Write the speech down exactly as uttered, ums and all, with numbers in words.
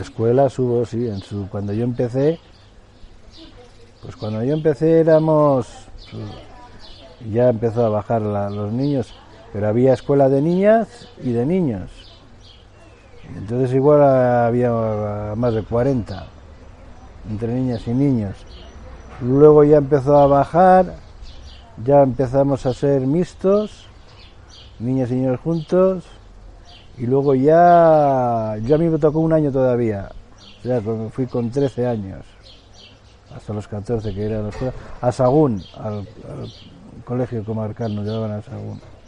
Escuelas hubo, sí, en su, cuando yo empecé, pues cuando yo empecé éramos, pues, ya empezó a bajar la, los niños, pero había escuela de niñas y de niños. Entonces igual había más de cuarenta entre niñas y niños. Luego ya empezó a bajar, ya empezamos a ser mixtos, niñas y niños juntos, y luego ya, yo a mí me tocó un año todavía, o sea, fui con trece años, hasta los catorce que era la escuela, a Sagún, al, al colegio comarcal, nos llevaban a Sagún.